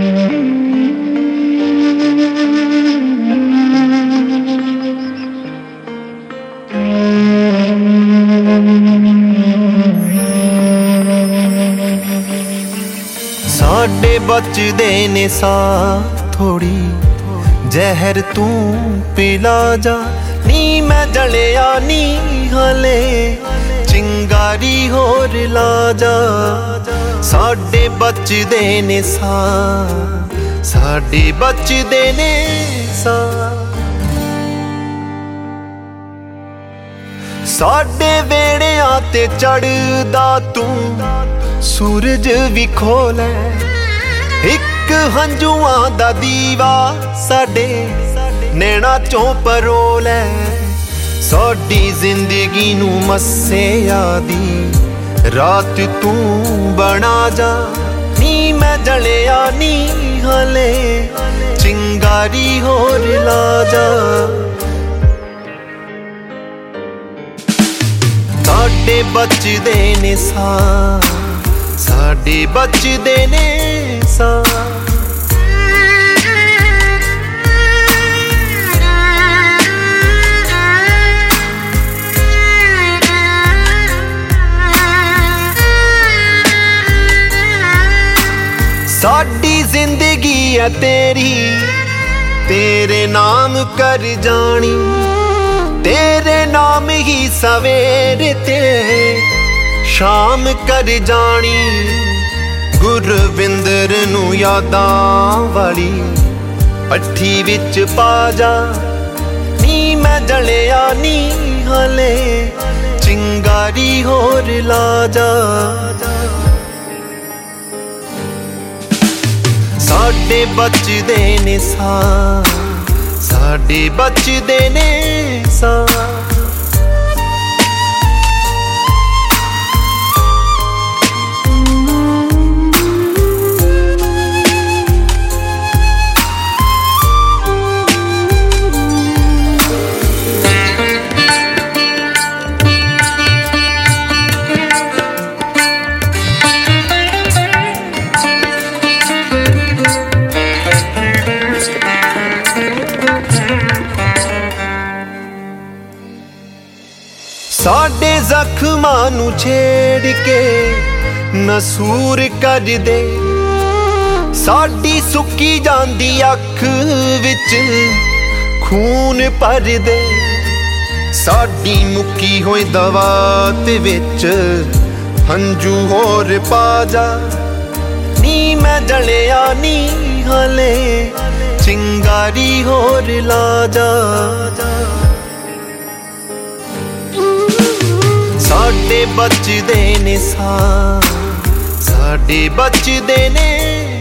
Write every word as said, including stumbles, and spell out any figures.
साडे बचदे ने साह थोड़ी जहर तू पिला जा नी मैं जलिया नी हले चिंगारी होर ला जा। साडे बचदे ने साह साडे बचदे ने साह साडे वेड़ियां ते चढ़दा तू सूरज भी खोले एक हंजुआं दा दीवा साडे नैना चों परोले। साडी जिंदगी नू मस्से आदी रात तू बना जा नी मैं जलिया नी हले चिंगारी होर ला जा। साडे बचदे ने साह साडे बचदे ने साह। साडी जिंदगी है तेरी तेरे नाम कर जानी तेरे नाम ही सवेरे ते शाम कर जानी। गुरविंदर नू यादां वाली पट्ठी विच पा जा नी मैं जलिया नी हले चिंगारी होर ला जा। साडे बचदे ने साह साडे बचदे ने साह। साडे जख्मां नू छेड़ के नसूर कर दे साडी सुक्की जांदी अख विच खून भर दे। साडी मुक्की होई दवात विच हंजू होर पा जा नी मैं जलिया नी हले चिंगारी होर ला जा। साडे बचदे ने साह साडे बचदे ने